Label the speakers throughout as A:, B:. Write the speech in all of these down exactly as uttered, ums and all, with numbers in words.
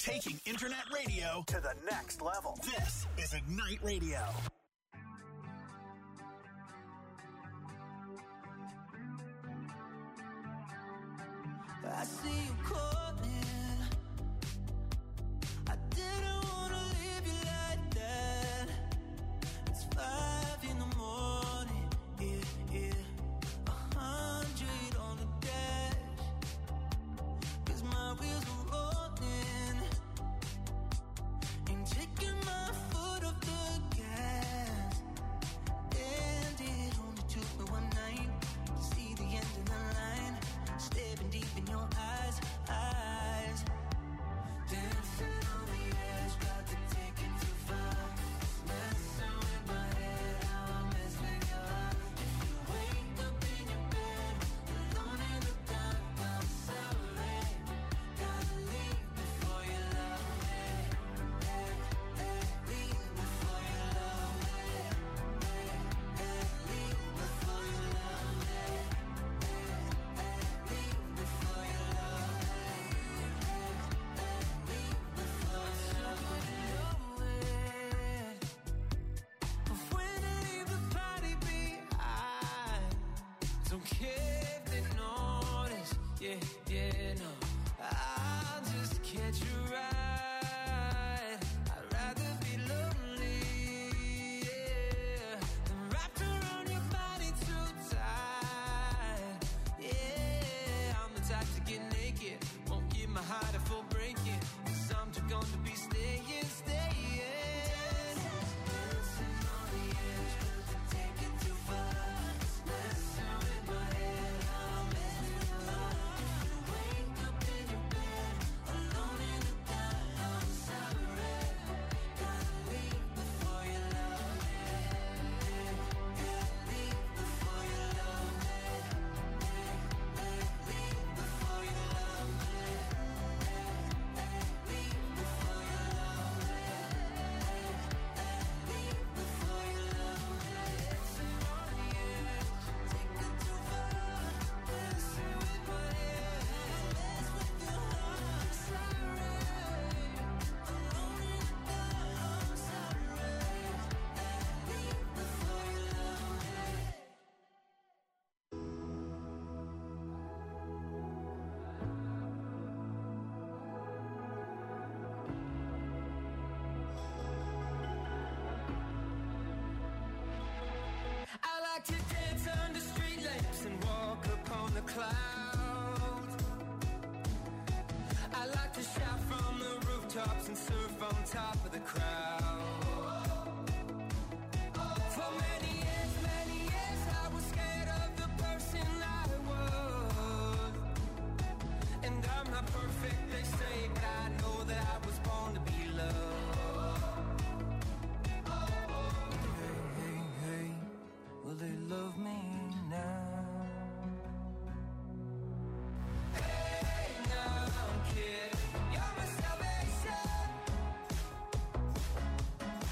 A: Taking internet radio to the next level. This is Ignite Radio.
B: I see you calling. I didn't wanna leave you like that. It's five in the morning, yeah, yeah. A hundred on the dash. 'Cause my wheels are rolling. Ain't taking my foot off the gas. And it only took me one night to see the end of the line. Staring deep in your eyes, eyes. Dancing on the edge, got to take it too far. Messing with my head, how I mess with your heart. If you wake up in your bed, alone in the dark, I'm sorry. Gotta leave before you love me. Hey, hey, leave before you love me. Hey, hey, leave before you love me. Yeah, yeah, no, I'll just catch you right. I'd rather be lonely, yeah, than wrapped around your body too tight. Yeah, I'm the type to get naked, won't give my heart a full breaking, 'cause I'm too gone to be staying, staying. Dancing on the edge, got to take it too far. Messing with my head, I'm messing with your heart. Clouds. I like to shout from the rooftops and surf on top of the crowd. For many years, many years, I was scared of the person I was. And I'm not perfect, they say, but I know that I was born to be loved. Hey, hey, hey, will they love me now? You're my salvation.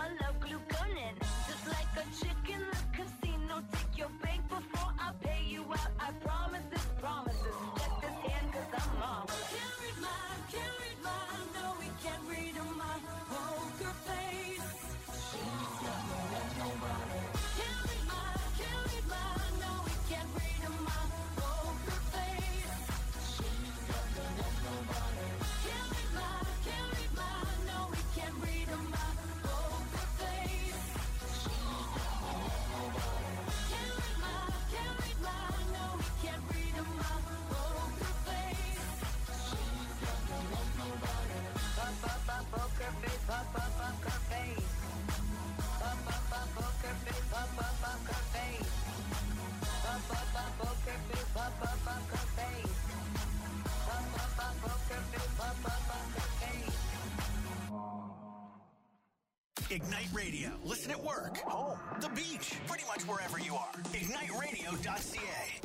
C: my love glue gunning. Just like a chick in the casino, take your bank before I pay you out. I promise this, promises. Check this hand, cause I'm marvelous. Can't read mine, can't read mine. No, we can't read my poker face. She's got no love, nobody. Can't read mine, can't read mine. No, we can't read my poker face. She's got no love, nobody. Can't read mine, can't read mine. No, we can't read my poker face. She's got no love, nobody. Can't read mine, can't read mine. No, we can't read my poker face. She's got no love, nobody. Pop up, up, poker face, pop up, poker face. Pop up, up, poker face, pop up, poker face. Pop up, up, poker face, pop up, poker face. Pop up, up, poker face, pop up, poker face.
A: Ignite Radio. Listen at work, home, the beach, pretty much wherever you are. ignite radio dot c a.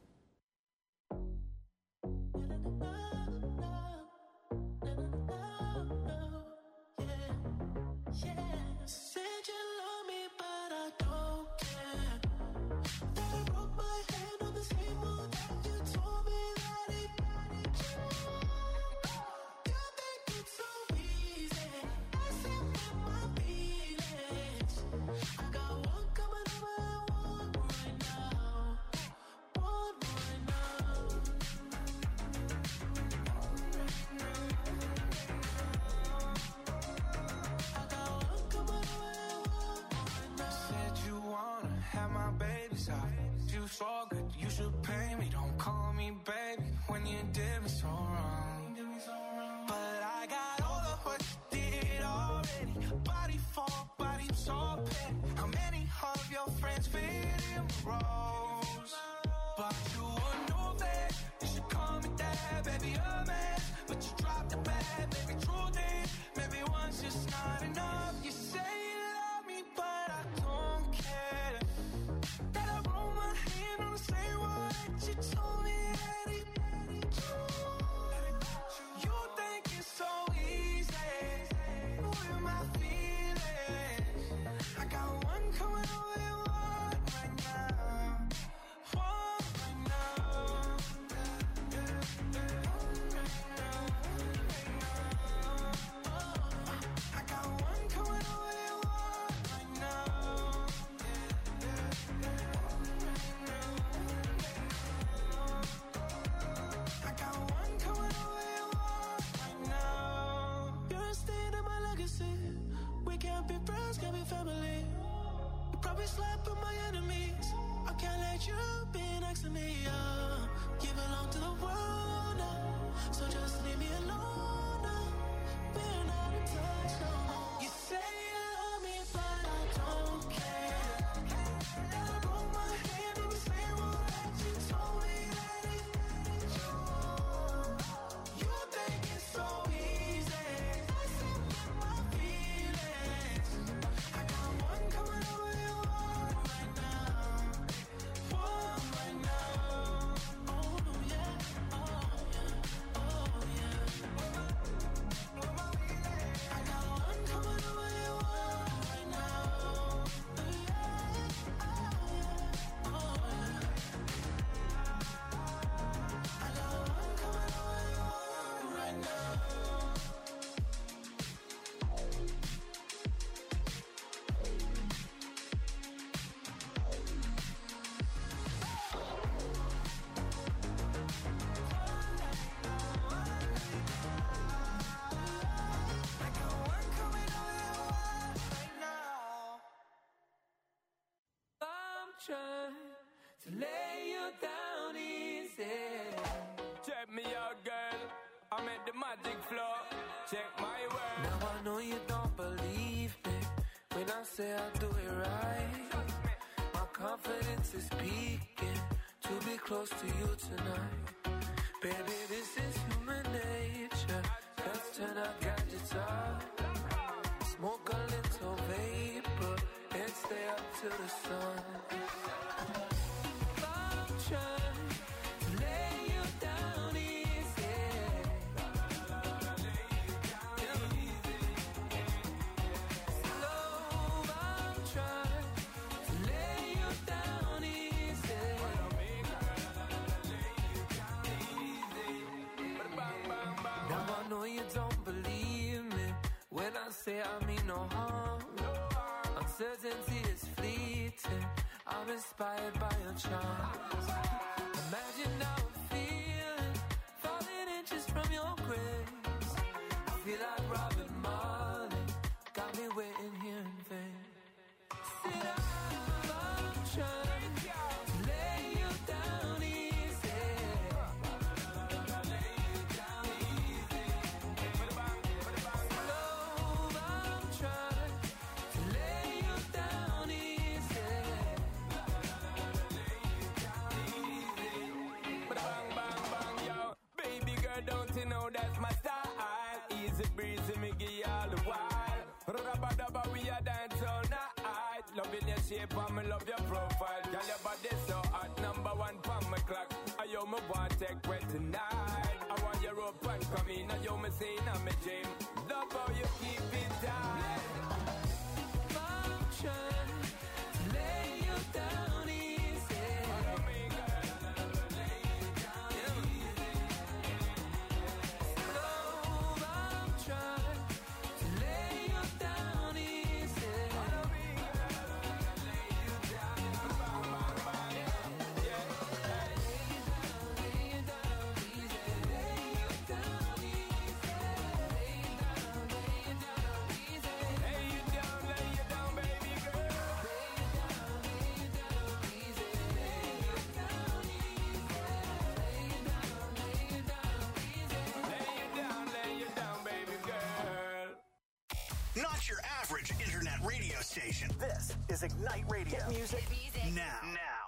B: Said you love me, but I don't care. That I broke my hand on the same one that you told me that it mattered you. You think it's so easy, messing with my feelings. I got one coming over and one right now, one right now.
D: Said you wanna have my babies out. You so good, you should pay me. Don't call me baby when you did me so wrong. But I got all of what you did already. Body for body, so petty. How many of your friends fit in the roles? But you would know that you should call me dad, baby, a man. But you dropped the bag, baby, truth is, maybe one's just not enough. You say you love me, but I don't care. That I roll my hand on the same one that you told me that it mattered you. You think it's so easy, with my feelings. I got one coming over and one right now, one right now. I got one coming over and one right now. I got one coming over and one right now.
B: You're a stain in my legacy. We can't be friends, can't be family. You probably slap with my enemies. I can't let you be next to me. Uh, you belong to the world now, so just leave me alone now. We're not in touch no more. You say you love me, but I don't care. I broke my hand on the same one that you told me that it mattered you. You think it's so easy, messing with my feelings. I got one coming over and one right now, one right now. Oh yeah, oh yeah, oh yeah. I got one coming over and one right now. Yeah, oh yeah, oh yeah. I got one coming over and one right now. I got one coming over and one right now.
E: I'm trying to lay you down easy. Check me out, girl. I'm at the magic floor. Check my work. Now I know you don't believe me when I say I do it right. My confidence is speaking to be close to you tonight. Baby, this is human nature. Let's turn our gadgets off. Smoke a little vapor and stay up till the sun. I'm trying to lay you down easy. Slow say I mean no harm. Uncertainty is fleeting. I'm inspired by your charms. Imagine how I'm feeling, falling inches from your grace. I feel like Robert Marley, got me waiting here in vain. Sit down, I'm trying to lay you down easy. Lay you down easy. Slow, I'm trying to lay you down easy. Lay you down easy. Bang, bang, bang, yo. Baby girl, don't you know that's my style? Easy breezy, me give you all the while. Rubba dubba, we a dance all night. Loving your shape and me love your profile. Girl, your body so hot, number one from my clock. I yo me want take wet tonight. I want your rope and come in. I yo me say in my dream. Love how you keep it tight. I'm trying to lay you down easy. Follow me, girl. Lay you down easy. Slow, I'm trying to lay you down easy. Follow me, girl. Lay you down. Bang, bang, bang, yeah. Yeah. Lay you down, lay you down easy. Lay you down easy. Lay you down, lay you down easy. Lay you down, lay you down, baby girl. Lay you down, lay you down easy. Lay you down easy. Lay you down, lay you down easy. Lay you down, lay you down, baby girl.
A: Not your average internet radio station. This is Ignite Radio. Music now. Now.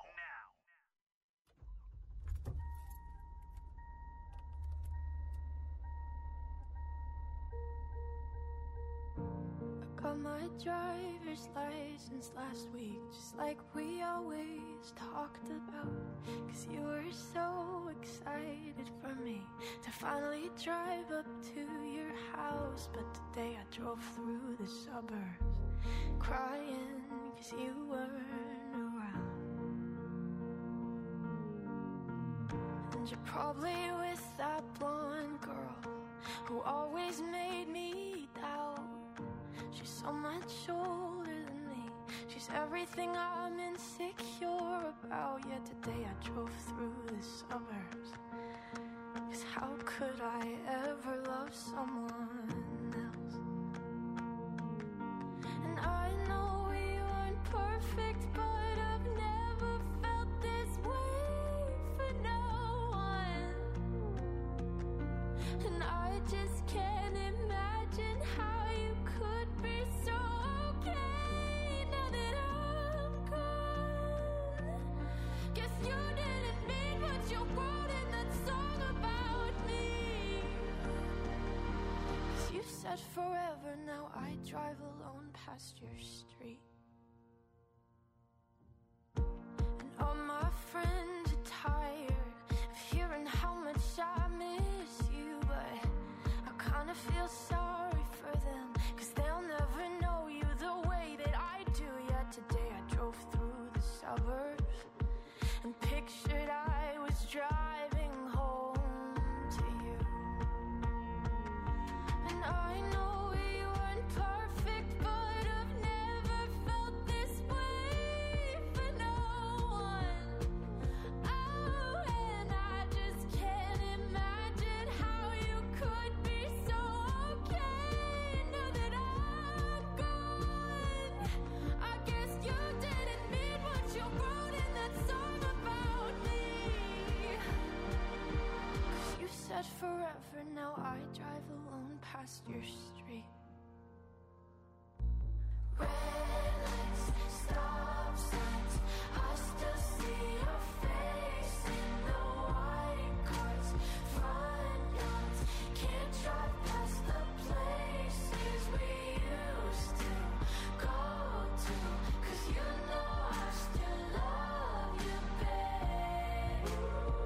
F: Got my driver's license last week, just like we always talked about. Cause you were so excited for me to finally drive up to your house. But today I drove through the suburbs crying cause you weren't around. And you're probably with that blonde girl who always made me doubt. She's so much older than me. She's everything I'm insecure about. Yet today I drove through the suburbs. Cause how could I ever love someone else? And I know we weren't perfect, but I've never felt this way for no one. And I just can't imagine how you could be so okay now that I'm gone. Guess you didn't mean what you wrote in that song about me. Cause you said forever, now I drive alone past your street. And all my friends are tired of hearing how much I miss you. But I kinda feel sorry for them, cause they'll never know you the way that I do. Yet today I drove through the suburbs and pictured I was driving home to you. And I know we weren't perfect, but I've never felt this way for no one. Oh, and I just can't imagine how you could be so okay now that I'm gone. I guess you didn't mean what you wrote in that song about me. Cause you said forever, now I drive alone past your street. Red lights, stop signs, I still see your face in the white cars, front yards. Can't drive past the places we used to go to. Cause you know I still love you, babe.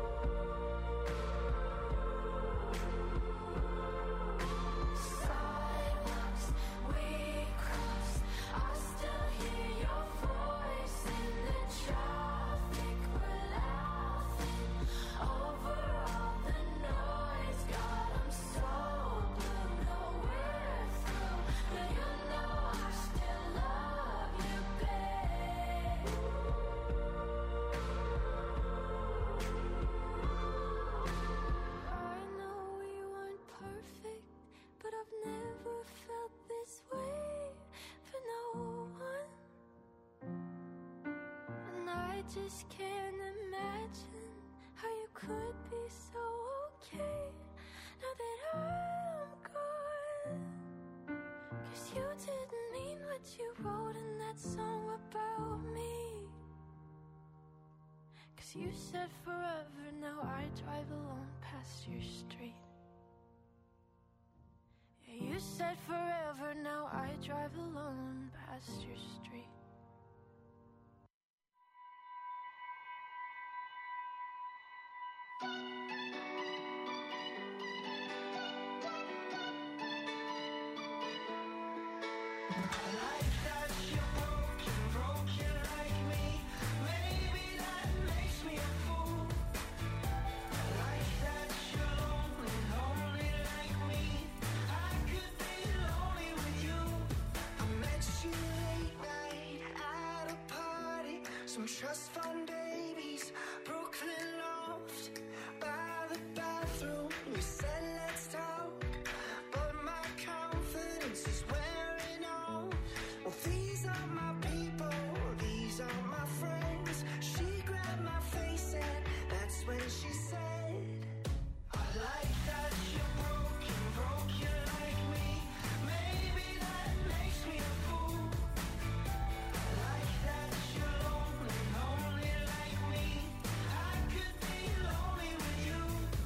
F: Side I just can't imagine how you could be so okay now that I'm gone. 'Cause you didn't mean what you wrote in that song about me. 'Cause you said forever, now I drive alone past your street. Yeah, you said forever, now I drive alone past your street.
B: Some trust fund babies, Brooklyn loft, by the bathroom. We said let's talk, but my confidence is wearing off. Well, these are my people, these are my friends. She grabbed my face and that's when she said, I like that you're broken, broken like me. Maybe that makes me a fool. I like that you're lonely, lonely like me. I could be lonely with you.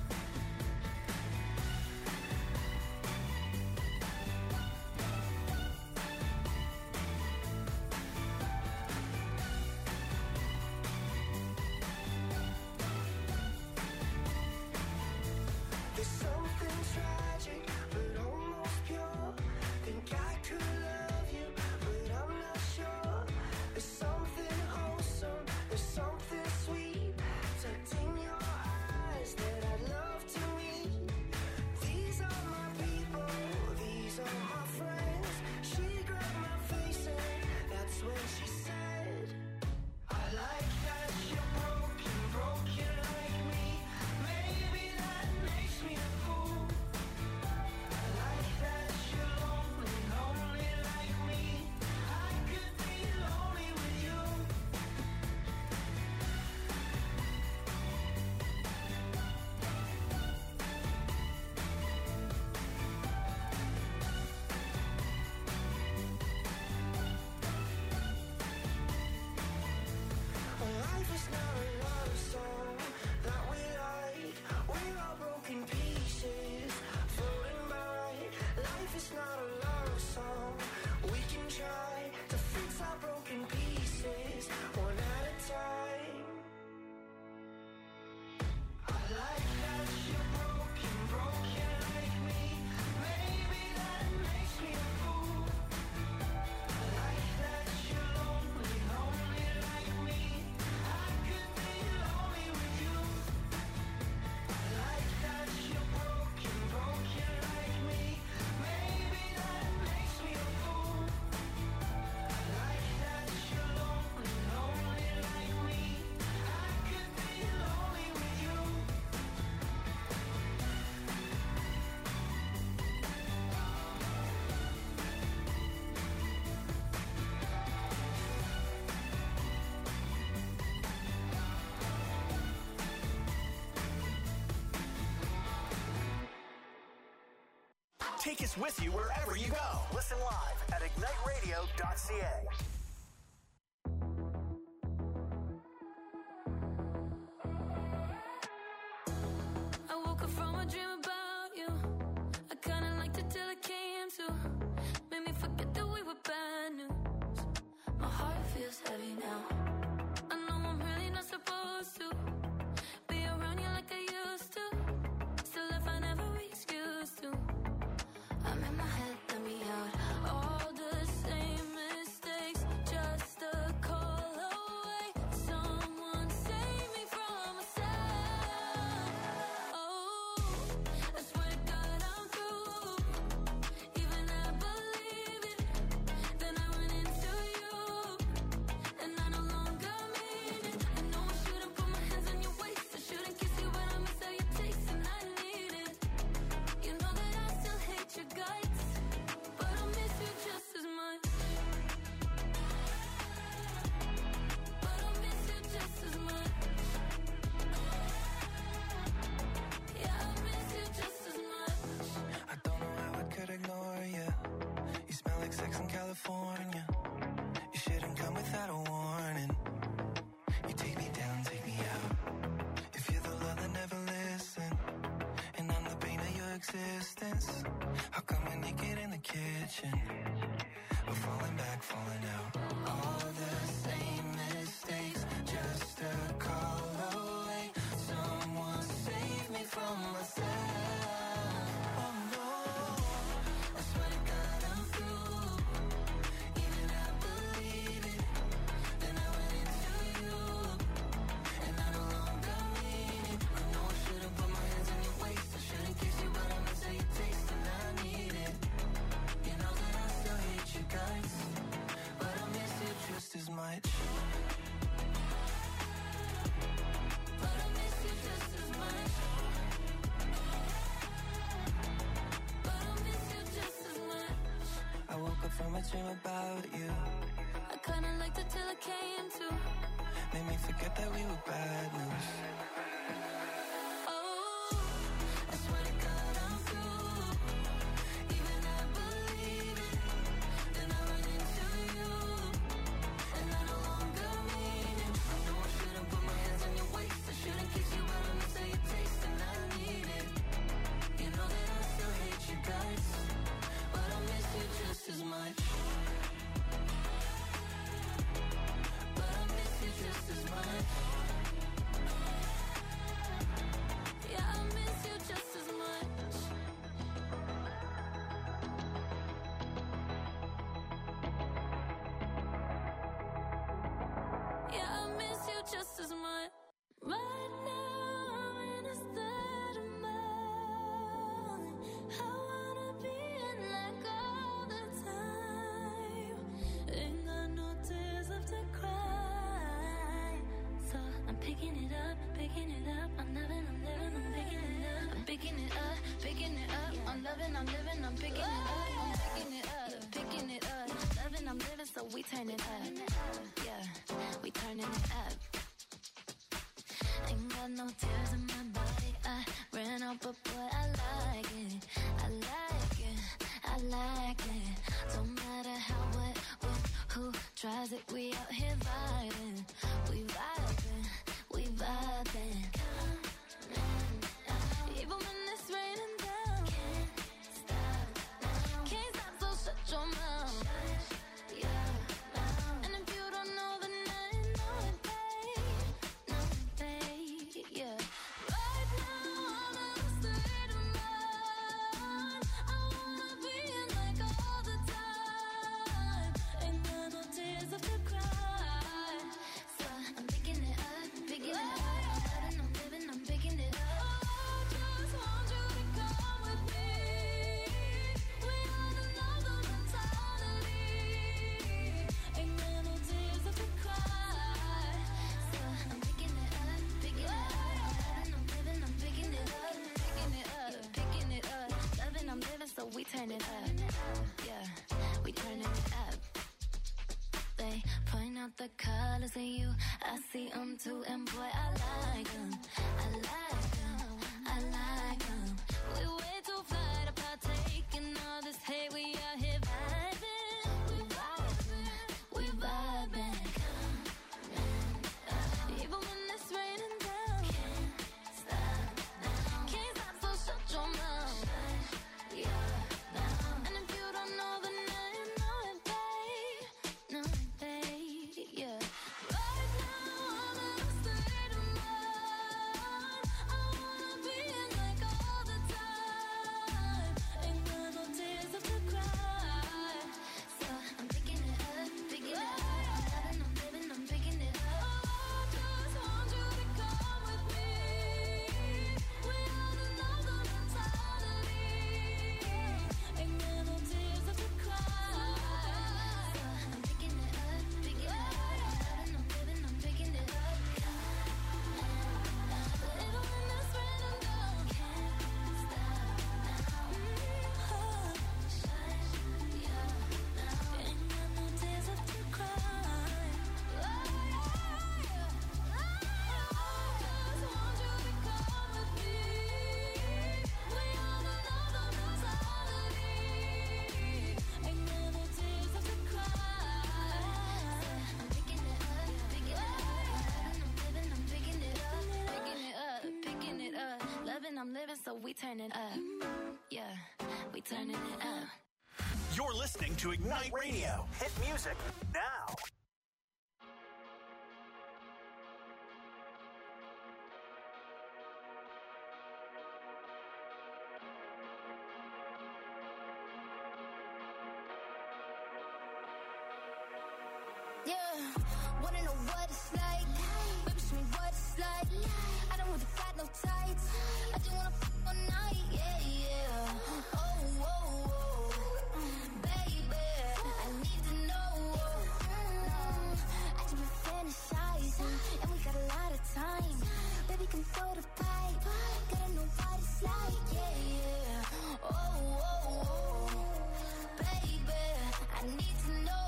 B: There's something tragic, but almost pure. Think I could love you, but I'm not sure. There's something wholesome, there's something sweet tucked in your eyes that I'd love to meet. These are my people, these are my friends. She grabbed my face and that's when she said, I like that you're broken, broken like me. Maybe that makes me a fool. I like that you're lonely, lonely like me. I could be lonely with you. Life is not a love song that we like. We're all broken pieces floating by. Life is not a love song. We can try to fix our broken pieces one at a time. I like that you're broken, broken like me. Maybe that makes me a fool. I like that you're lonely, lonely like me. I could be lonely with you. I like that you're broken, broken like me. Maybe that makes me a fool. I like that you're lonely, lonely like me. I could be lonely with you.
A: Take us with you wherever you go. Listen live at ignite radio dot c a.
F: I woke up from a dream about you. I kinda liked it till it came to. Made me forget that we were bad news. My heart feels heavy now. I know I'm really not supposed to be around you like I used to. Still I find every excuse to. I'm in my head, let me out. All the same mistakes
B: warn you. You shouldn't come without a warning. You take me down, take me out. If you're the love that never listen, and I'm the pain of your existence, how come we're naked in the kitchen? We're falling back, falling out. All the same mistakes, just a call away. Someone save me from myself. Oh no, I swear to God I'm through. Even I believe it. Then I went into you, and I no longer mean it. I know I should've put my hands on your waist. I shouldn't kiss you, but I miss how you taste, and I need it. You know that I still hate you guys, but I miss you just as much. But I miss you just as much. But I miss you just as much. I woke up from a dream about you.
F: I kinda liked it till it came to.
B: Made me forget that we were bad news.
F: Oh,
B: I swear to God I'm through. Even I believe it. Then I run into you, and I no longer mean it. I know I shouldn't put my hands on your waist. I shouldn't kiss you, but I miss how you taste, and I need it. You know that I still hate you guys, but I miss you just as much. But I miss you just as much.
F: yeah, I miss you just as much. Yeah, I miss you just as much. Right now I'm in a state of mind. I wanna be in like all the time. Ain't got no tears left to cry. So I'm picking it up, picking it up. I'm loving, I'm living, I'm picking it up. I'm picking it up, picking it up. I'm loving, I'm living, I'm picking it up. I'm picking it up, picking it up. Loving, I'm living, so we turn it up. Yeah, we turning it up. Ain't got no tears in my body. I ran out, but boy, I like it. I like it. I like it. Don't matter how, what, when, who tries it. We out here vibing. We vibing. We vibing. Even when it's raining down. Can't stop now. Can't stop, so shut your mouth. And if you don't know, then I know it, babe. Know it, babe. Yeah. Right now I'm in a state of mind. I wanna be in like all the time. Ain't got no tears left to cry. So I'm picking it up, picking it up. I'm loving, I'm living, I'm picking it up. I just want you to come with me. We on another mentality. Ain't got no tears left to cry. So I'm picking it up, picking it up. I'm loving, I'm living, I'm picking it up, picking it up, picking it up. Loving, I'm living, so we turn it up. Yeah, we turning it up. They point out the colors in you. I see them too, and boy, I like them. I like them. I like them. We way too fly to partake in all this hate. We out here vibing. We vibing. We vibing. Even when it's raining down. Can't stop now. Can't stop, so shut your mouth. Yeah. And if you don't know, then I know it, babe. Know it, babe. Yeah. Right now I'm in a state of mind. I wanna be in like living, so we turning up. Yeah, we turning it up.
A: You're listening to Ignite Radio. Hit music now.
F: Yeah, wanna know what it's like? Baby, show me what it's like. I don't really got no tights. I just wanna f all night. Yeah, yeah. Oh, oh, oh. Baby, I need to know. Mm, I just been fantasizing, and we got a lot of time. Baby, come throw the pipe. Gotta know what it's like. Yeah, yeah. Oh, oh, oh. Baby, I need to know.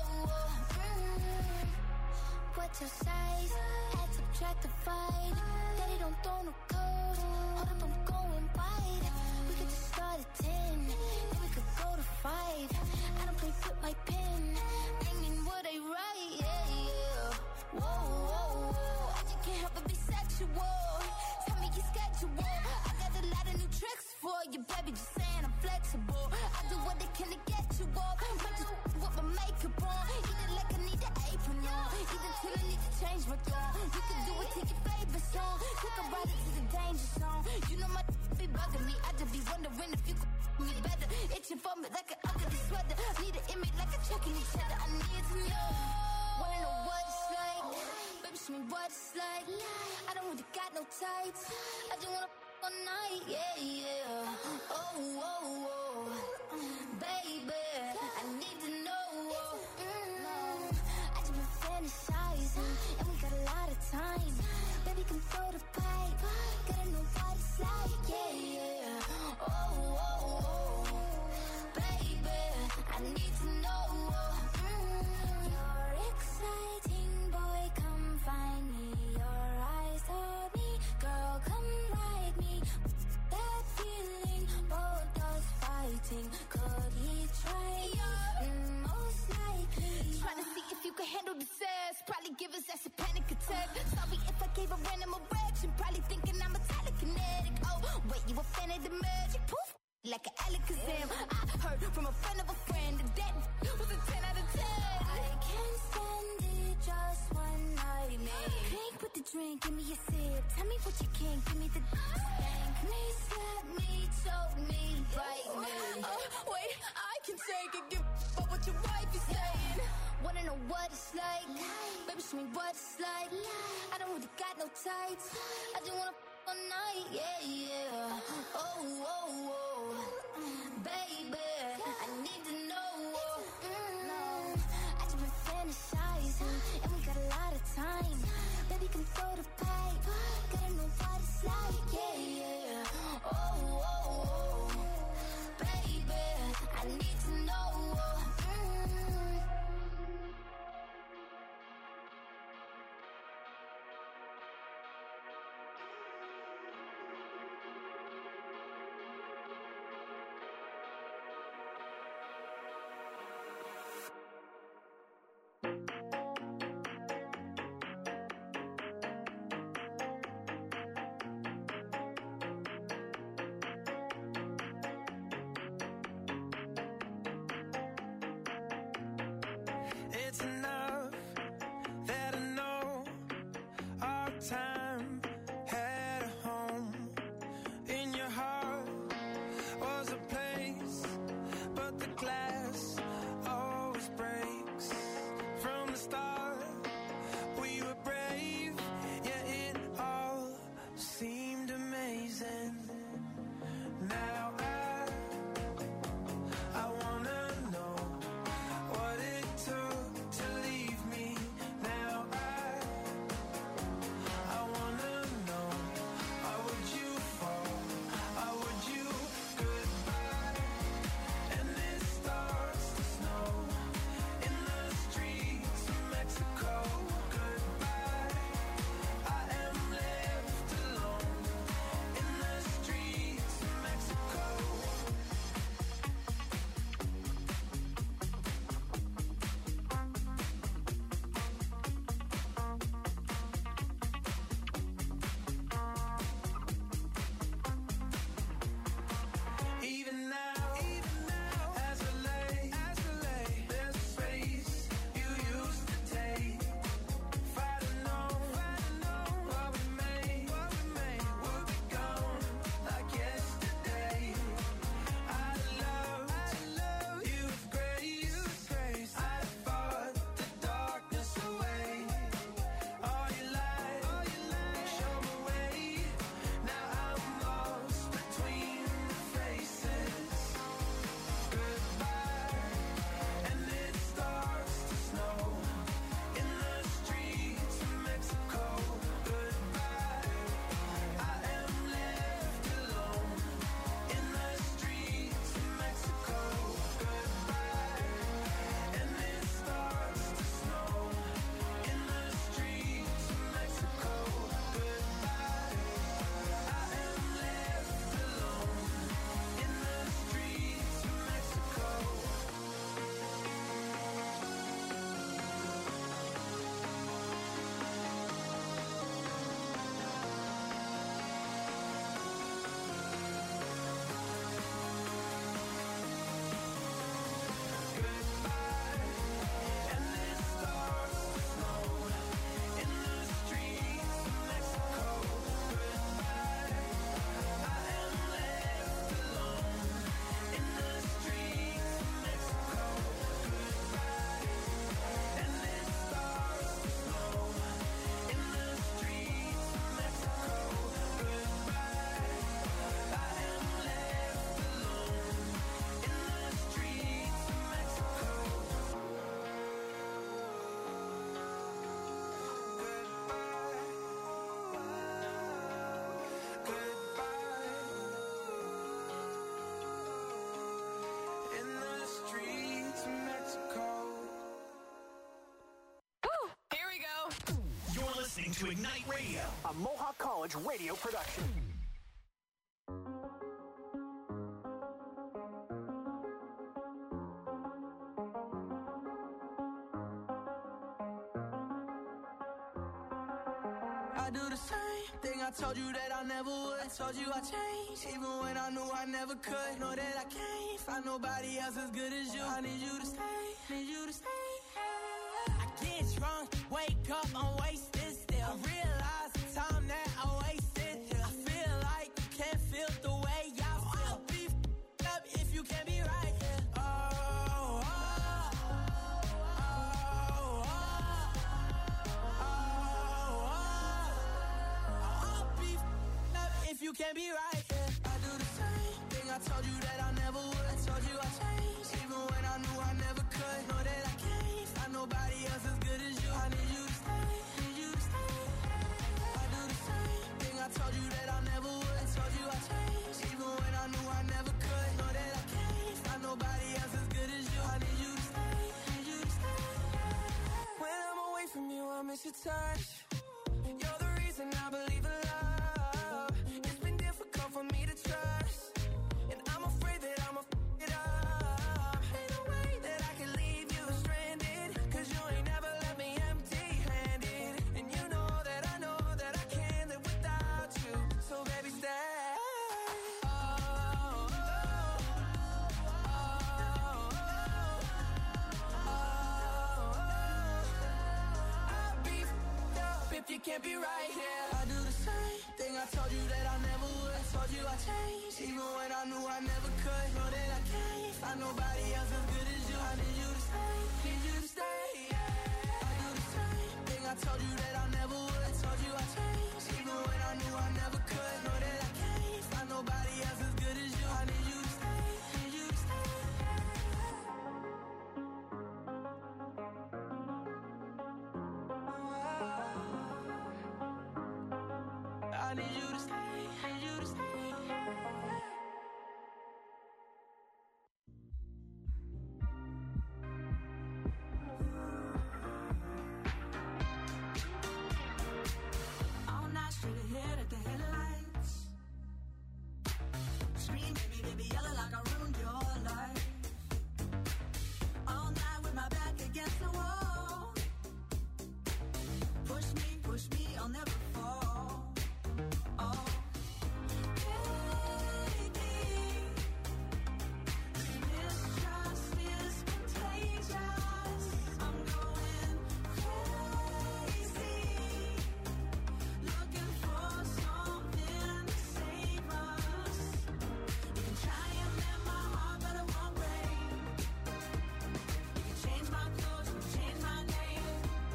F: What's your size? Add, subtract, divide. Daddy don't throw no code. Hold up, I'm going wide. We could just start at ten, then we could go to five. I don't play with my pen. Bring in what I write, yeah, yeah. Whoa, whoa, whoa. I just can't help but be sexual. Tell me your schedule. I got a lot of new tricks for you, baby. Just saying I'm flexible. I do what they can to get you up. Might just with my makeup on. Eat it like I need an apron on. Eat it till I need to change my tone. You can do it to your favorite song. Take a ride into the danger zone. You know my be bugging me. I just be wondering if you could me better. Itching for me like an ugly sweater. Need an image like a checking each other. I need to know. Wanna know what it's like? Baby, show me what it's like. I don't really got no tights. I just wanna f all night. Yeah, yeah. Oh, oh, oh. Baby, I need to know. Mm, I just been fantasizing, and we got a lot of time. Baby, come throw the pipe. Gotta know what it's like. Yeah, yeah. Oh, oh, oh. Baby, I need to know. Mm, you're exciting, boy. Come find me. Your eyes told me, girl, come ride me. That feeling, both us fighting. Could he try? Mm, most likely. Trying to see if you can handle the sass. Probably give us that's a panic attack. Sorry if I gave a random erection. Probably thinking I'm a telekinetic. Oh, wait, you a fan of the magic? Poof, like an Alakazam. I heard from a friend of a friend that that was a ten out of ten. I can't stand it, just one night, man. Drink with the drink, give me a sip. Tell me what you can, give me the spank me, slap me, choke me, bite me. Oh, wait, I can take it, give but what your wife is saying. Wanna know what it's like? Baby, show me what it's like. I don't really got no tights. I just wanna f all night, yeah, yeah. Oh, oh, oh. Baby, I need to know. Mm, I just been fantasizing, and we got a lot of time. Baby, come throw the pipe. Gotta know what it's like, yeah, yeah. Oh, oh, oh. Baby, I need to know. Mm.
A: listening to Ignite Radio, a Mohawk College radio production.
B: I do the same thing I told you that I never would. I told you I changed, even when I knew I never could. Know that I can't find nobody else as good as you. I need you to stay, need you to stay. I get drunk, wake up, I'm wasted still. I realize the time that I wasted here. I feel like you can't feel the way y'all feel. I'll be f***ed up if you can't be right here. Oh, oh, oh, oh, oh, oh. I'll be f***ed up if you can't be right here. I do the same thing I told you that I never would. I told you I changed, even when I knew I never could. Know that I can't find nobody else as good as you. I need you to stay, need you to stay. I do the same thing I told you that I never would. I told you I changed, even when I knew I never could. Know that I can't find nobody else as good as you. I need you to stay, need you to stay. When I'm away from you, I miss your touch. You're the reason I believe in love. It's been difficult for me to trust, and I'm afraid that I'ma f*** it up. Ain't no way that I can leave you stranded, cause you ain't never left me empty-handed. And you know that I know that I can't live without you. So baby, stay. Oh, oh, oh, oh, oh. I'll be f***ed up if you can't be right here. I do the same thing I told you that I never would. I told you I changed, even when I knew I never could. Know that I can't find nobody else as good as you. I need you to stay, need you to stay. I do the same thing I told you that I never would. I told you I changed, even when I knew I never could. Know that I can't find nobody else as good as you. I need you to stay, need you to stay. I need you to stay, need you to stay. All night straight ahead at the headlights. Scream, baby, baby, yelling like I ruined your life. All night with my back against the wall. Push me, push me, I'll never fall. Oh, baby, mistrust is contagious. I'm going crazy, looking for something to save us. You can try and mend my heart, but it won't break. You can change my clothes, you can change my name.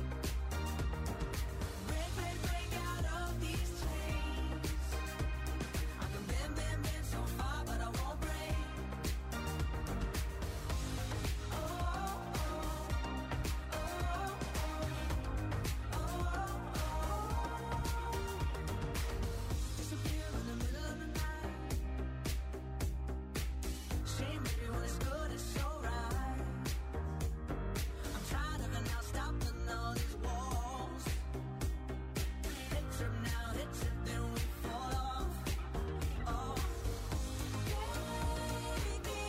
B: Break, break, break out of these chains. I can bend, bend, bend so far, but I won't break. Oh, oh, oh, oh, oh, oh. Disappear in the middle of the night. Shame, baby, when it's good, it's so right. I'm tired of it now, stopping all these walls. Hit trip now, hit trip, then we fall off. Oh, baby,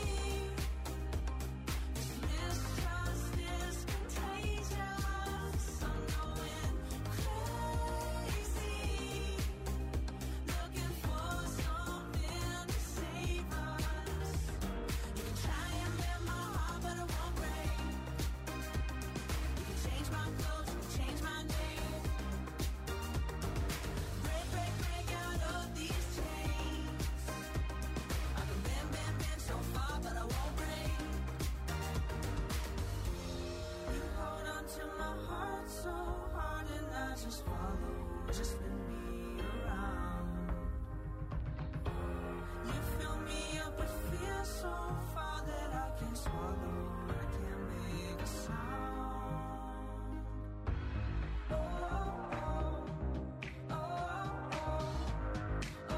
B: this mistrust is contagious. I'm going crazy, looking for something to save us. You can try and bend my heart, but it won't break. You can change my clothes, you can change my name. Break, break, break out of these chains. I can bend, bend, bend so far, but I won't break. You hold on to my heart so hard, and I just follow, just spin me around. You fill me up with fear so far that I can't swallow, I can't make a sound. Oh, oh, oh, oh, oh, oh.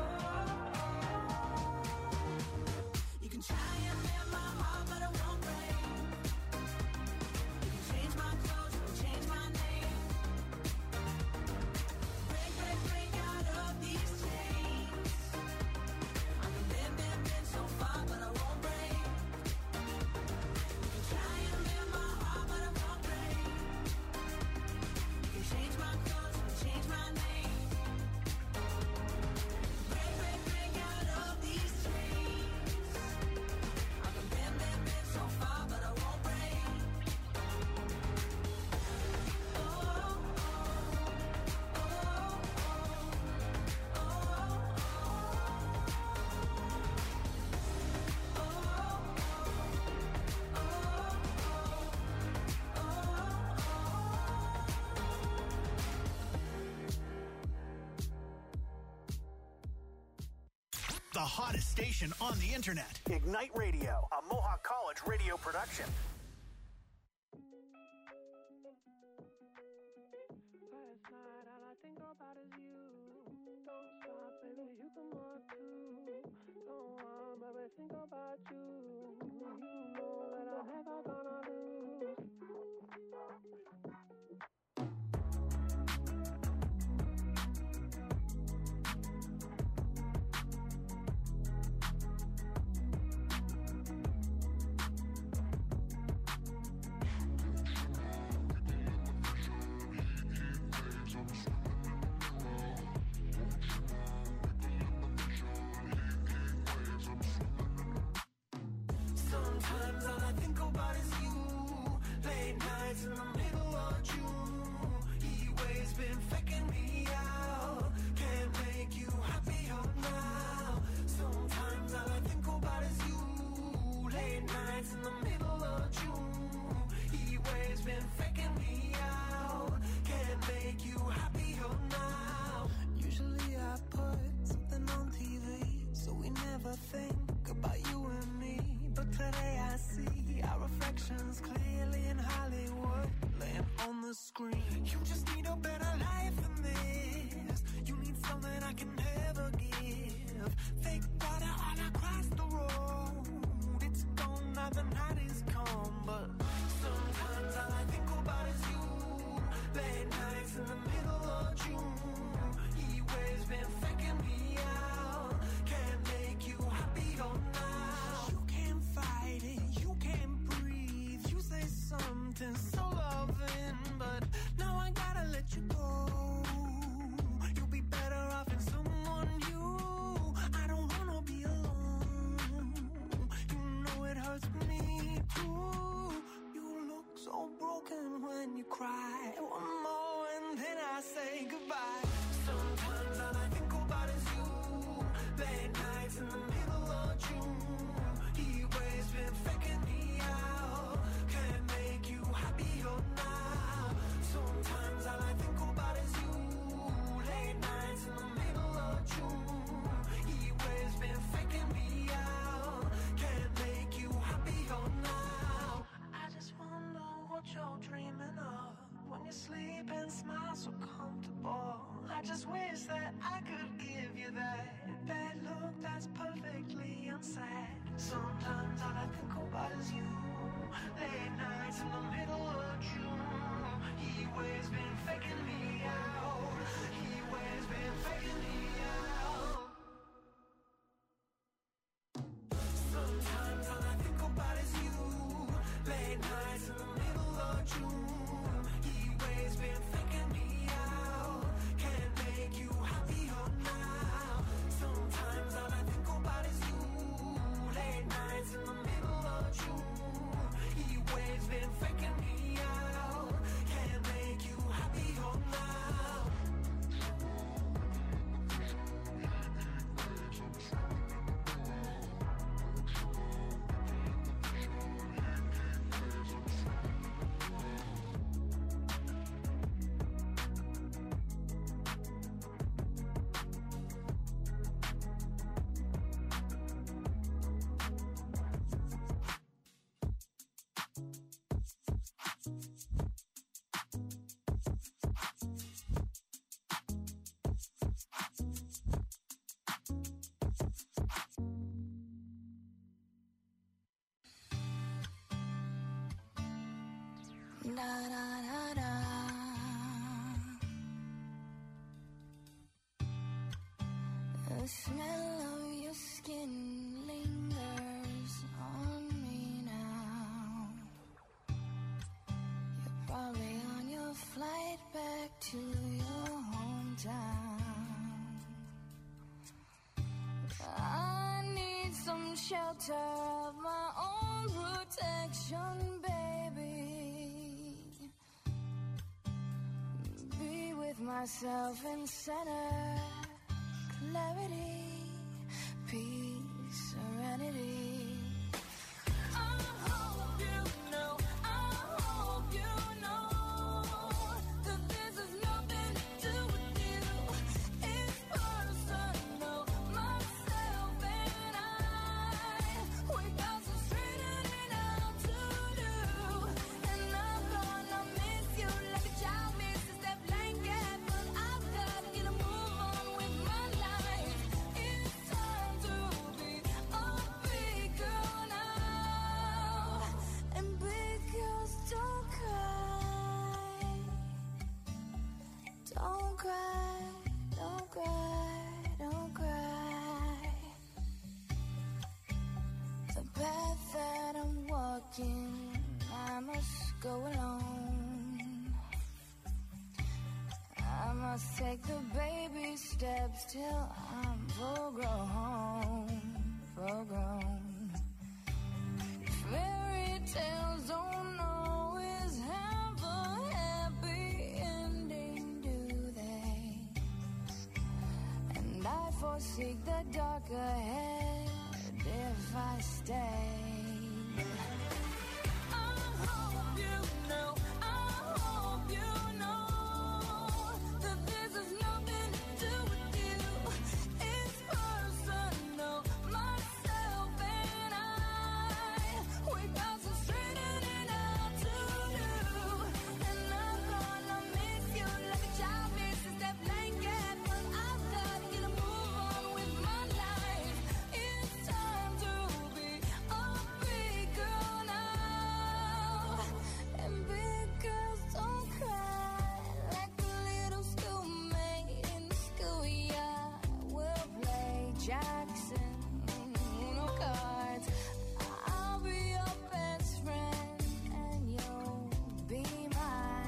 B: You can try and mend my heart, but it won't break. You can change my clothes, you can change my name.
A: the hottest station on the internet. Ignite Radio, a Mohawk College radio production.
G: Last night, all I think about is you. Don't stop, baby, you can walk too. Don't want, baby, think about you. You know that I'm never gonna lose. Sometimes all I think about is you. Late nights in the middle of June. He waves been faking me out. Can't make you happier now. Sometimes all I think about is you. Late nights in the middle of June. He waves been faking me out. Can't make you happier now. Usually I put something on T V, so we never think about you and me. But today I see our reflections clearly in Hollywood, laying on the screen. You just need a better life than this. You need something I can never give. Fake water all across the road. It's gone now, the night is come. But sometimes all I think about is you. Late nights in the middle of June. He waves been faking me out. Can't make you happier now. You can't fight it, you can't breathe. You say something so loving, but now I gotta let you go. You'll be better off in someone new. I don't wanna be alone. You know it hurts me too. You look so broken when you cry. One more and then I say goodbye. Sometimes all I think about is you. Late nights in the middle of June. He waves been faking me out. Can't make you happier now. Sometimes all I think about is you. Late nights in the middle of June. He waves been faking me out. Can't make you happier now. I just wonder what you're dreaming of when you sleep and smile so comfortable. I just wish that I could give you that bad look that's perfectly unsaid. Sometimes all I think about is you. Late nights in the middle of June. He waves been faking me out. He waves been faking me out. Sometimes all I think about is you. Late nights in the middle of June. He waves been faking me out. Can't make you happier now. Sometimes all I think about is you. Late nights in the middle of June. He waves been faking me out. Can't make you happier now. Da, da, da, da. The smell of your skin lingers on me now. You're probably on your flight back to your hometown. I need some shelter of my own protection, baby. Be with myself in center, clarity, peace, serenity. I hope you know, I hope you know that this has nothing to do with you. It's personal, myself and
F: must take the baby steps till I'm full grown, full grown. Fairy tales don't always have a happy ending, do they? And I foresee the dark ahead if I stay. I hope you know, I hope you know that this has nothing to do with you. It's personal, myself and I. We got some straightening out to do. And I'm gonna miss you like a child misses that blanket. But I've got to get a move on with my life. It's time to be a big girl now. And big girls don't cry like a little schoolmate in the schoolyard. We'll play Jackson, Uno cards. I'll be your best friend and you'll be my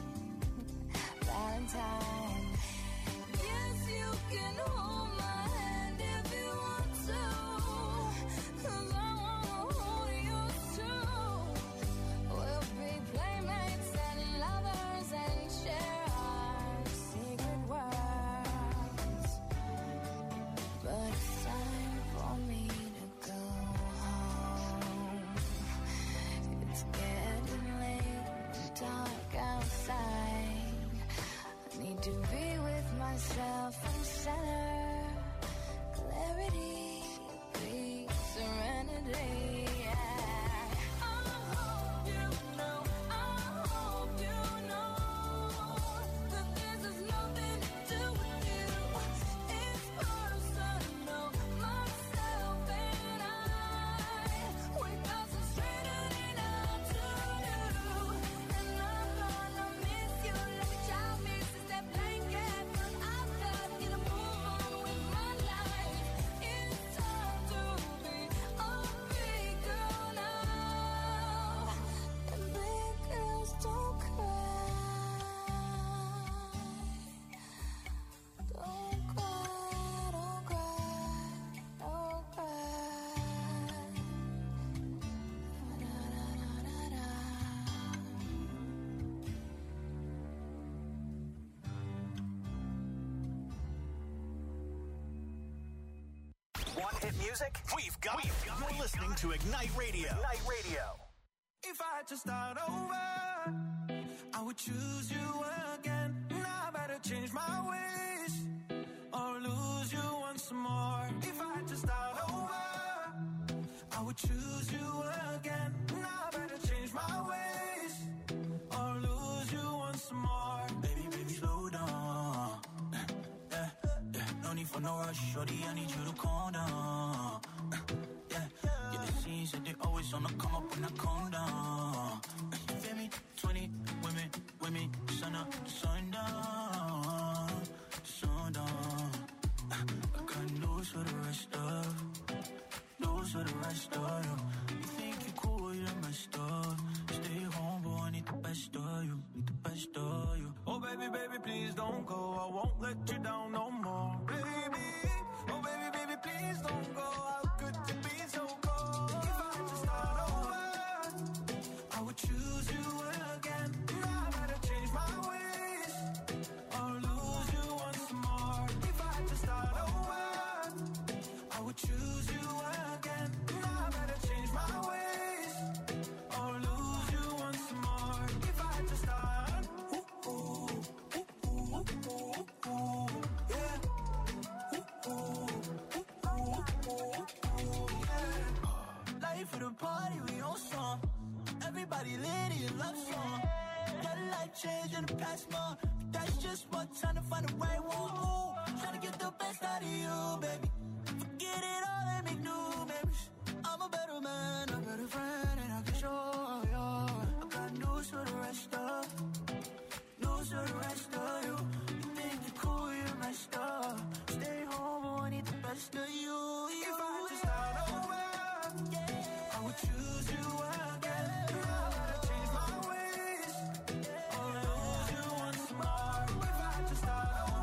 F: Valentine. Yes, you can hold my hand if you want to, 'cause I wanna hold yours too. We'll be playmates and lovers and share our secret words. But it's time for me to go home. It's getting late and dark outside. I need to be with myself and center. Clarity, peace, serenity. I hope you know, I hope you know that this has nothing to do with you. It's personal, myself and I. We got some straightening out to do. And I'm gonna miss you like a child misses that blanket. But I've got to get a move on with my life. It's time to be a big girl now. And big girls don't cry. Don't cry, don't cry, don't cry. Da-da-da-da-da.
A: Want hit music? We've got it. You're listening to Ignite Radio. Ignite Radio.
G: If I had to start over, I would choose you again. Now I better change my ways or lose you once more. If I had to start over, I would choose you again. Now I better change my ways or lose you once more. Baby, baby, slow down. Yeah, yeah, no need for no rush, shorty, I need you to calm down. Yeah, yeah, the scenes that they always on the come up when I calm down. You feel me? Twenty women, women, sun up, sundown, sundown. I got news for the rest of, news for the rest of you. You think you cool, you're messed up. Stay home, but I need the best of you, need the best of you. Oh baby, baby, please don't go. I won't let you down no more, baby. Oh baby, baby, please don't go. How could you be so cold? If I had to start over, I would choose you again. Now I better change my ways or lose you once more. If I had to start over, I would choose you again. Now I better change my ways or lose you once more. If I had to start, ooh, ooh, ooh, ooh, ooh, ooh, yeah. Ooh, ooh, ooh, ooh, ooh, yeah. Life for the party, we on song. Everybody lit in love song. Got a life change in the past month. That's just what time to find the right one. Ooh, trying to get the best out of you, baby. Forget it all and make new memories. I'm a better man, a better friend, and I can show you. I got news for the rest of, news for the rest of you. You think you're cool, you're messed up. Stay home, but I need the best of you. If I had to start over, I would choose you again. Now I gotta change my ways or lose you once more. If I had to start over,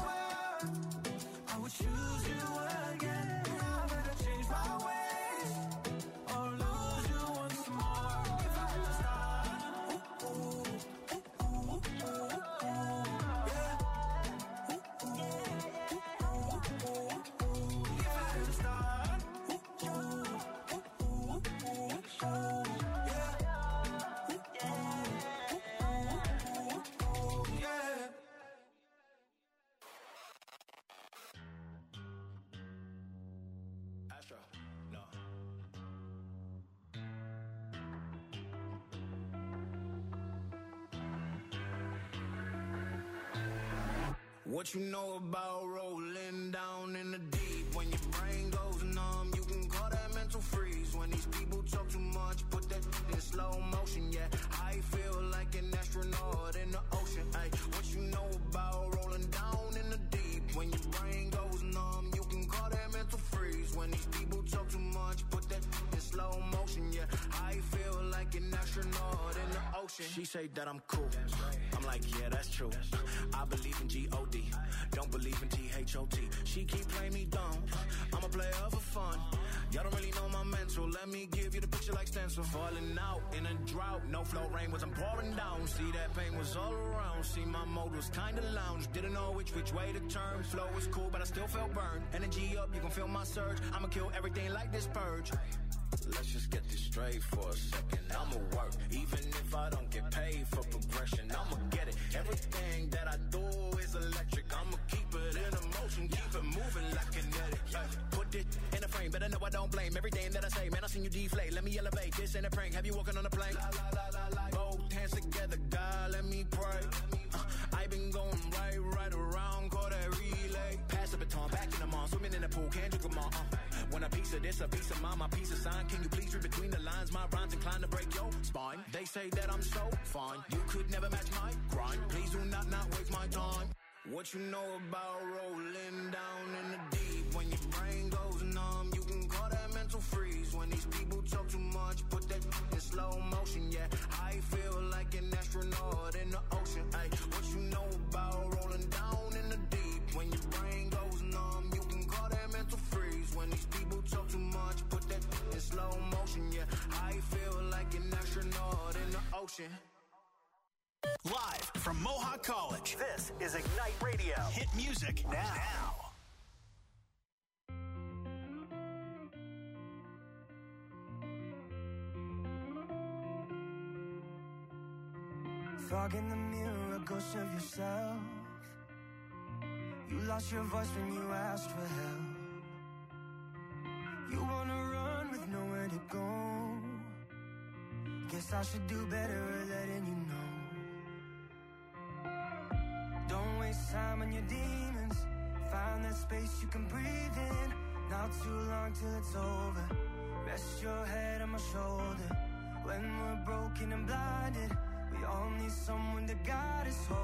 H: What you know about rolling down in the deep? When your brain goes numb, you can call that mental freeze. When these people talk too much, put that in slow motion, yeah. I feel like an astronaut in the ocean, ay. What you know about rolling down in the deep? When your brain goes numb, you can call that mental freeze. When these people talk too much, put that in slow motion, yeah. I feel like an astronaut in the ocean. She say that I'm cool. I'm like, yeah, that's true. I believe in G O D. Don't believe in T H O T. She keep playing me dumb. I'm a player for fun. Y'all don't really know my mental. Let me give you the picture like stencil. Falling out in a drought. No flow rain was I'm pouring down. See that pain was all around. See my mode was kinda lounge. Didn't know which which way to turn. Flow was cool, but I still felt burned. Energy up, you can feel my surge. I'ma kill everything like this purge. Let's just get this straight for a second. I'ma work, even if I don't get paid for progression. I'ma get it. Everything that I do is electric. I'ma keep it in motion, keep it moving like kinetic. Yeah. Put it in a frame, better know I don't blame everything that I say. Man, I seen you deflate. Let me elevate. This ain't a prank. Have you walking on a plane? La, la, la, la, la. Both hands together, God, let me pray. Uh, I been going right, right around, call that relay. Pass the baton, back in the mall, swimming in the pool, can't drink them all. Uh. When a piece of this, a piece of mine, my piece of sign. Can you please read between the lines? My rhymes inclined to break your spine. They say that I'm so fine. You could never match my grind. Please do not not waste my time. What you know about rolling down in the deep? When your brain goes numb, you can call that mental freeze. When these people talk too much, put that in slow motion, yeah. I feel like an astronaut in the ocean, ay. What you know about rolling down in the deep? When your brain goes numb, you can call that mental freeze. When these people talk too much, put that in slow motion, yeah. I feel like an astronaut in the ocean.
A: Live from Mohawk College, this is Ignite Radio. Hit music now. now.
G: Fog in the mirror, a ghost of yourself. You lost your voice when you asked for help. You wanna run with nowhere to go. Guess I should do better at letting you know. Don't waste time on your demons. Find that space you can breathe in. Not too long till it's over. Rest your head on my shoulder. When we're broken and blinded, we all need someone to guide us home.